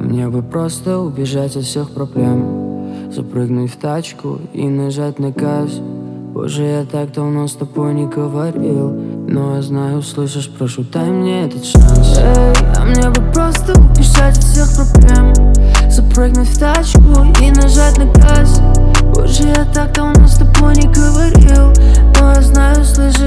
мне бы просто убежать от всех проблем, запрыгнуть в тачку и нажать на газ. Боже, я так давно с тобой не говорил, но я знаю, услышишь, прошу, дай мне этот шанс. А мне бы просто убежать от всех проблем, запрыгнуть в тачку и нажать на газ. Боже, я так давно с тобой не говорил, но я знаю, слышишь,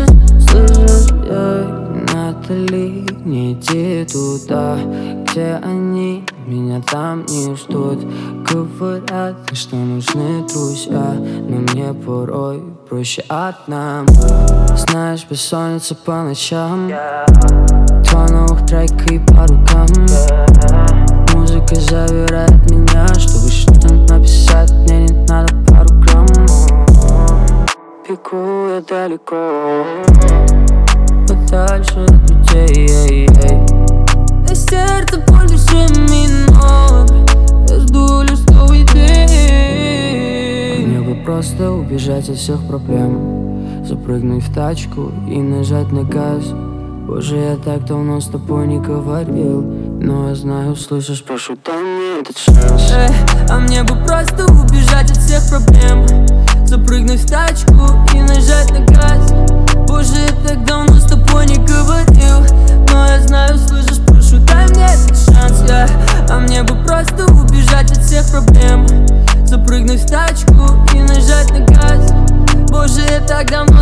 Натали, не иди туда, где они меня там не ждут. Говорят, что нужны друзья, но мне порой проще одному. Знаешь, бессонница по ночам, два новых трека и по рукам. Музыка забирает меня, чтобы что-то написать, мне не надо пару грамм. Бегу я далеко, подальше от людей. На сердце боль, душе минор, я жду лишь новый день. Мне бы просто убежать от всех проблем, запрыгнуть в тачку и нажать на газ. Боже, я так давно с тобой не говорил, но я знаю, услышишь, прошу, дай мне этот шанс. А мне бы просто убежать от всех проблем, запрыгнуть в тачку и нажать на газ. Боже, я так давно с тобой не говорил, но я знаю, слышишь, прошу, дай мне этот шанс. А мне бы просто убежать от всех проблем, запрыгнуть в тачку и нажать на газ. Боже, я так давно